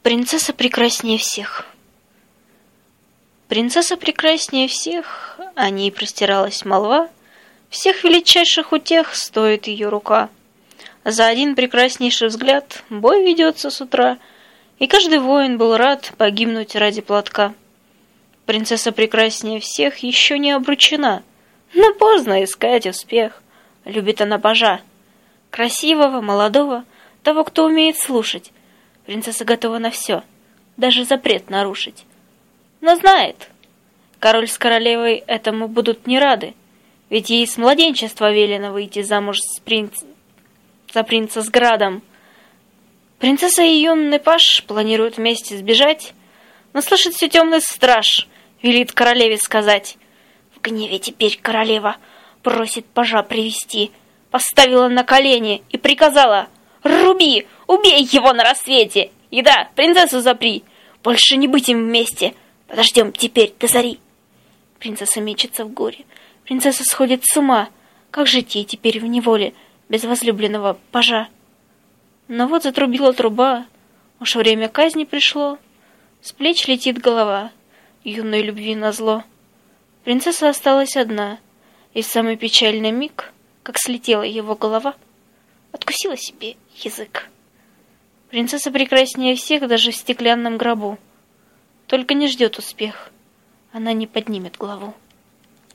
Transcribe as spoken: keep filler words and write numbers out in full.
Принцесса прекраснее всех. Принцесса прекраснее всех, о ней простиралась молва, всех величайших утех стоит ее рука. За один прекраснейший взгляд бой ведется с утра, и каждый воин был рад погибнуть ради платка. Принцесса прекраснее всех еще не обручена, но поздно искать успех. Любит она пажа, красивого, молодого, того, кто умеет слушать. Принцесса готова на все, даже запрет нарушить. Но знает, король с королевой этому будут не рады, ведь ей с младенчества велено выйти замуж с принц... за принца с градом. Принцесса и юный паж планируют вместе сбежать, но слышит все темный страж, велит королеве сказать. В гневе теперь королева просит пажа привести, поставила на колени и приказала: «Руби, убей его на рассвете! И да, принцессу запри! Больше не быть им вместе! Подождем теперь до зари!» Принцесса мечется в горе, принцесса сходит с ума. Как жить ей теперь в неволе без возлюбленного пажа? Но вот затрубила труба, уж время казни пришло. С плеч летит голова, юной любви назло. Принцесса осталась одна, и в самый печальный миг, как слетела его голова, откусила себе язык. Принцесса прекраснее всех даже в стеклянном гробу, только не ждет успех, она не поднимет главу.